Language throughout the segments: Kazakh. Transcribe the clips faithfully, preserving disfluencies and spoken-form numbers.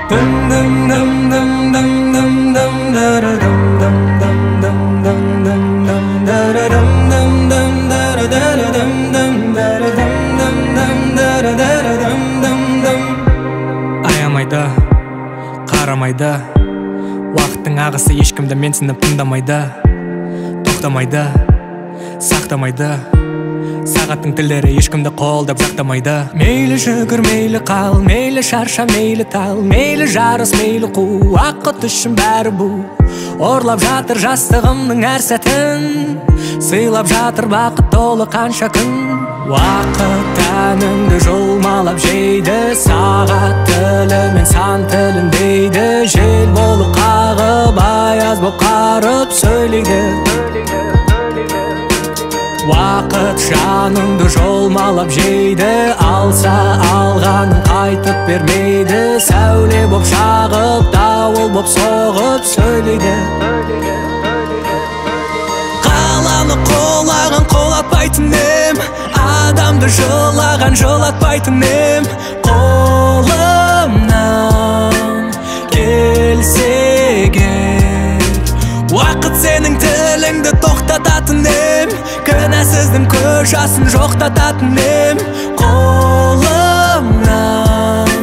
Аямайды, қарамайды, уақыттың ағысы ешкімді менсініп тыңдамайды, тоқтамайды, сақтамайды, сағаттың тілдері ешкімді қолдап жақтамайды. Мейлі жүгір, мейлі қал, мейлі шарша, мейлі тал, мейлі жарыс, мейлі қу, уақыт үшін бәрі бұл. Орлап жатыр жастығымның әр сәтін, сыйлап жатыр бақыт толы қанша күн. Уақыт тәніңді жұлмалап жейді, сағат тілімен сан тілін дейді. Жел болып қағып, аяз болып қарып сөйлейді. Уақыт жаныңды жолмалап жейді, алса алғанын қайтып бермейді. Сәуле боп шағып, дауыл боп соғып сөйлейді. Қаланы қолағын қолатпайтын ем, адамды жылаған жылатпайтын ем. Қолымнан келсегер, уақыт сенің тіліңді тоқтататын ем, кінәсіздің көз жасын жоқтататын ем. Қолымнан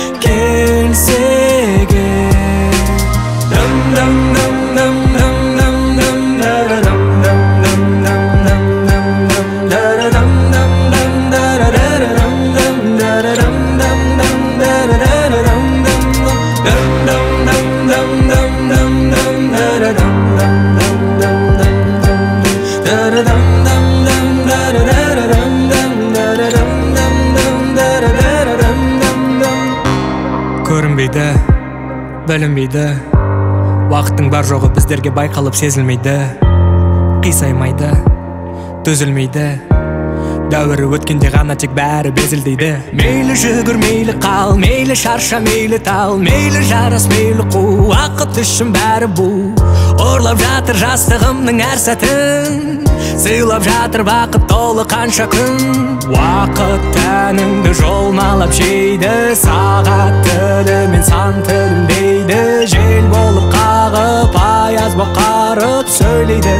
келсегер, дым дым дым дым дым дым дым дарадым дым дым дым дым дым дым дарадым дым дым дарадым дым дарадым дым дым дарадым дым дым дым дым дым дым дым дым дарадым дым дым дым дым дарадым дым дым дарадым дым дарадым дым дым дарадым дым дым. Көрінбейді, білінбейді, уақыттың бар жоғы біздерге байқалып сезілмейді. Қисаймайды, төзілмейді, дәуірі өткенде ғана тек бәрі безілдейді. Мейлі жүгір, мейлі қал, мейлі шарша, мейлі тал, мейлі жарас, мейлі қу, уақыт үшін бәрі бұл. Орлап жатыр жастығымның әр сәтін, сыйлап жатыр бақыт толы қанша күн. Уақыт тәніңді жолмалап жейді, сағат тілімен сан тілін дейді. Жел болып қағып, аяз боп қарып сөйлейді.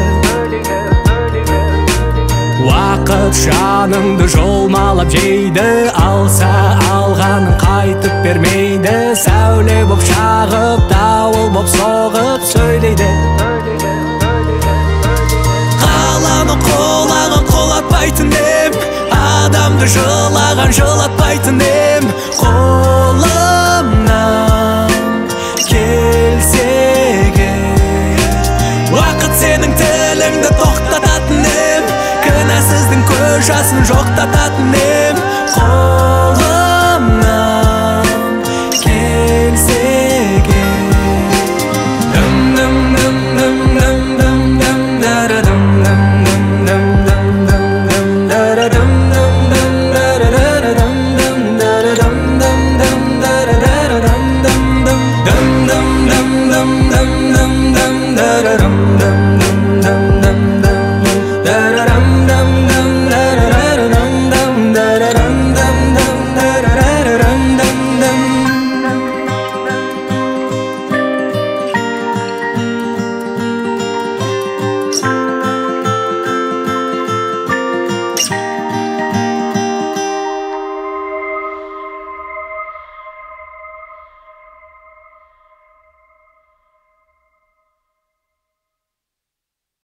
Уақыт жаныңды жолмалап жейді, алса алғанын қайтып бермейді. Сәуле боп шағып, дауыл боп соғып сөйлейді. Қаланы қолағын қолатпайтын ем, адамды жылаған жылатпайтын ем. Қолымнан келсегер, уақыт сенің тіліңді тоқтататын ем, кінәсіздің көз жасын жоқтататын ем.